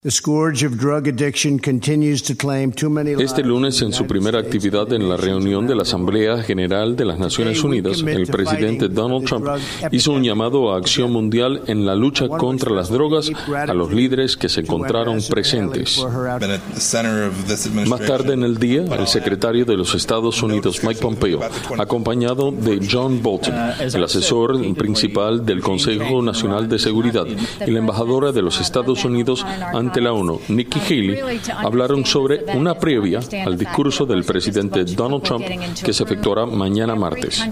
Este lunes, en su primera actividad en la reunión de la Asamblea General de las Naciones Unidas, el presidente Donald Trump hizo un llamado a acción mundial en la lucha contra las drogas a los líderes que se encontraron presentes. Más tarde en el día, el secretario de los Estados Unidos, Mike Pompeo, acompañado de John Bolton, el asesor principal del Consejo Nacional de Seguridad, y la embajadora de los Estados Unidos ante la ONU, Nikki Haley, hablaron sobre una previa al discurso del presidente Donald Trump que se efectuará mañana martes.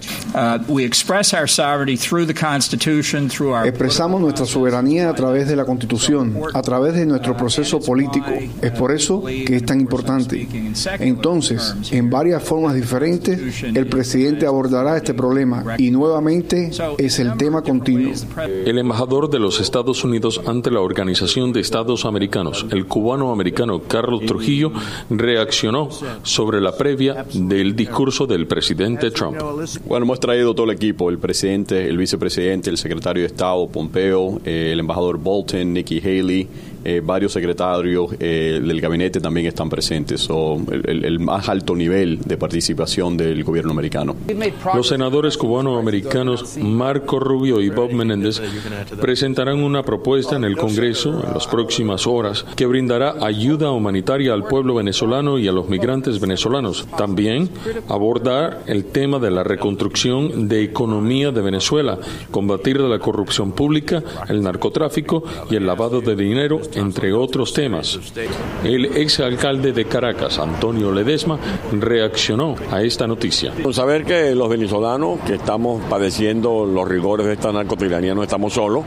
Expresamos nuestra soberanía a través de la Constitución, a través de nuestro proceso político. Es por eso que es tan importante. Entonces, en varias formas diferentes, el presidente abordará este problema y nuevamente es el tema continuo. El embajador de los Estados Unidos ante la Organización de Estados Americanos, el cubano-americano Carlos Trujillo, reaccionó sobre la previa del discurso del presidente Trump. Bueno, hemos traído todo el equipo, el presidente, el vicepresidente, el secretario de Estado, Pompeo, el embajador Bolton, Nikki Haley, varios secretarios del gabinete también están presentes, el más alto nivel de participación del gobierno americano. Los senadores cubano-americanos Marco Rubio y Bob Menéndez presentarán una propuesta en el Congreso en las próximas horas que brindará ayuda humanitaria al pueblo venezolano y a los migrantes venezolanos. También abordar el tema de la reconstrucción de economía de Venezuela, combatir la corrupción pública, el narcotráfico y el lavado de dinero, entre otros temas. El exalcalde de Caracas, Antonio Ledesma, reaccionó a esta noticia. Saber que los venezolanos que estamos padeciendo los rigores de esta narcotiranía no estamos solos,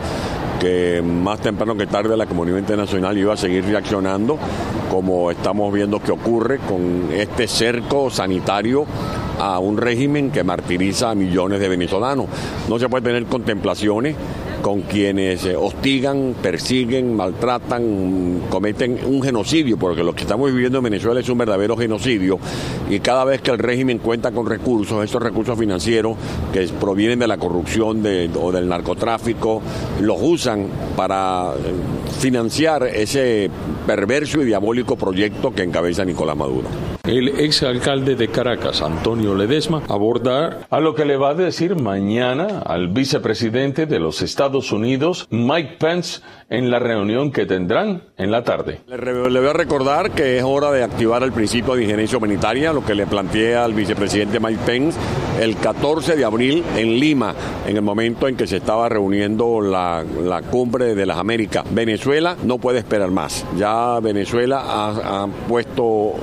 que más temprano que tarde la comunidad internacional iba a seguir reaccionando, como estamos viendo que ocurre con este cerco sanitario a un régimen que martiriza a millones de venezolanos. No se puede tener contemplaciones con quienes hostigan, persiguen, maltratan, cometen un genocidio, porque lo que estamos viviendo en Venezuela es un verdadero genocidio, y cada vez que el régimen cuenta con recursos, estos recursos financieros que provienen de la corrupción o del narcotráfico, los usan para financiar ese perverso y diabólico proyecto que encabeza Nicolás Maduro. El exalcalde de Caracas, Antonio Ledesma, abordará a lo que le va a decir mañana al vicepresidente de los Estados Unidos, Mike Pence, en la reunión que tendrán en la tarde. Le voy a recordar que es hora de activar el principio de injerencia humanitaria, lo que le planteé al vicepresidente Mike Pence el 14 de abril en Lima, en el momento en que se estaba reuniendo la cumbre de las Américas. Venezuela no puede esperar más. Ya Venezuela ha puesto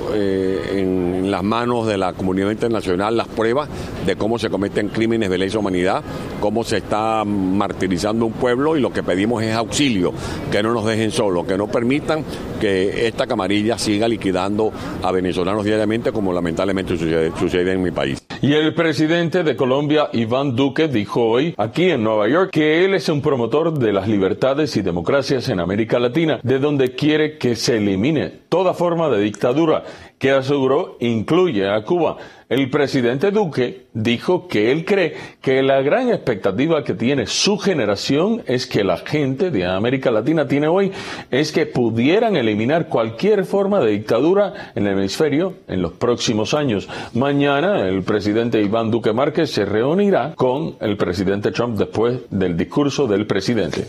en las manos de la comunidad internacional las pruebas de cómo se cometen crímenes de lesa humanidad, cómo se está martirizando un pueblo, y lo que pedimos es auxilio, que no nos dejen solos, que no permitan que esta camarilla siga liquidando a venezolanos diariamente, como lamentablemente sucede en mi país. Y el presidente de Colombia, Iván Duque, dijo hoy, aquí en Nueva York, que él es un promotor de las libertades y democracias en América Latina, de donde quiere que se elimine toda forma de dictadura, que aseguró incluye a Cuba. El presidente Duque dijo que él cree que la gran expectativa que tiene su generación es que la gente de América Latina tiene hoy, es que pudieran eliminar cualquier forma de dictadura en el hemisferio en los próximos años. Mañana el presidente Iván Duque Márquez se reunirá con el presidente Trump después del discurso del presidente.